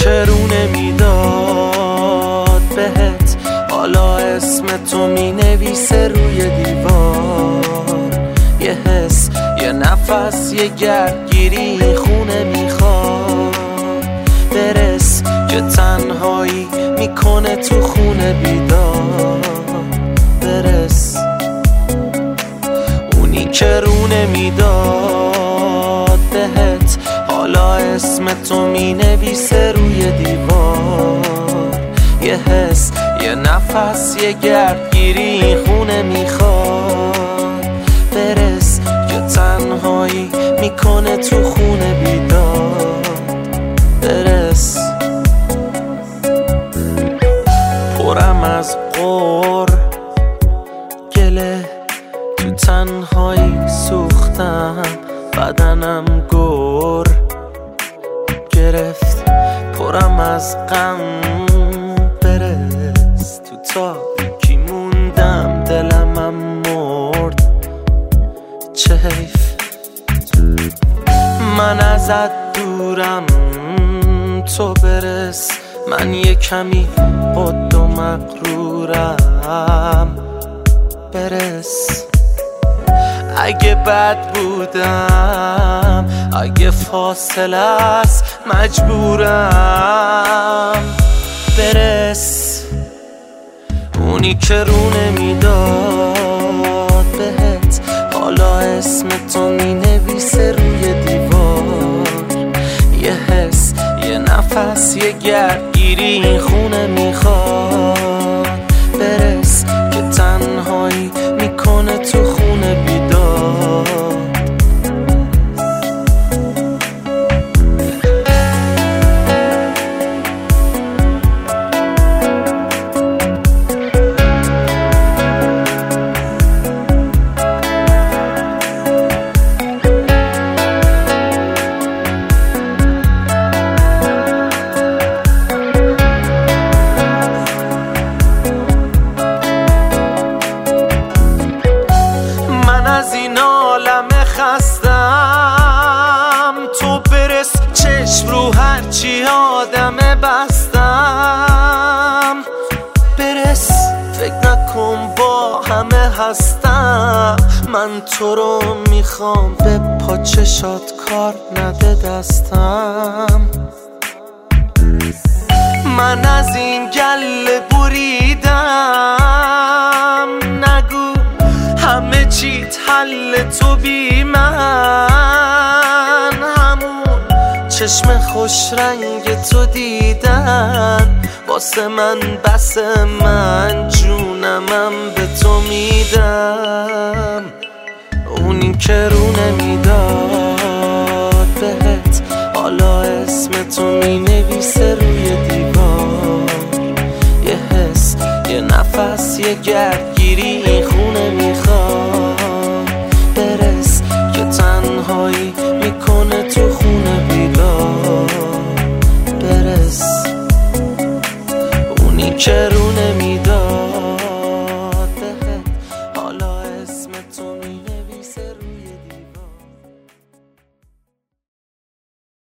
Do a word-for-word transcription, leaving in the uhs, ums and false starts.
که رو نمیداد بهت، حالا اسم تو می نویسه روی دیوار. یه حس، یه نفس، یه گردگیری خونه میخواد برس، که تنهایی میکنه تو خونه بیدار برس. اونی که رو نمیداد بهت، حالا اسم تو می نویسه روی دیوار. یه حس، یه نفس، یه گردگیری خونه میخواد برس، که تنهایی میکنه تو خونه بیدار برس. پرم از غر گله، تو تنهایی سوختم، بدنم گر گرفت. پرم از غم برس، تو تاریکی موندم، دلمم مرد، چه حیف. من ازت دورم، تو برس، من یه کمی قد و مغرورم برس. اگه بد بودم، اگه فاصله است، مجبورم برس. اونی که رو نمیداد بهت، حالا اسم تو می نویسه روی دیوار. یه حس، یه نفس، یه گردگیری خونه میخواد برس، که تنهایی میکنه تو خونه بیدار. از این عالم خستم، تو برس، چشم رو هرچی آدم بستم برس. فکر نکن با همه هستم، من تو رو میخوام، به پاچشات کار نده دستم. من از این گله بریدم، نگو همه چیت حل تو بی من. همون چشم خوش رنگ تو دیدن، واسه من بس، من جونمم به تو میدم. اونی که رو نمیداد بهت، حالا اسم تو می نویسه روی دیوار. یه حس، یه نفس، یه گردگیری خونه میخواد برس، که تنهایی میکنه تو خونه بیدار برس. اونی که رو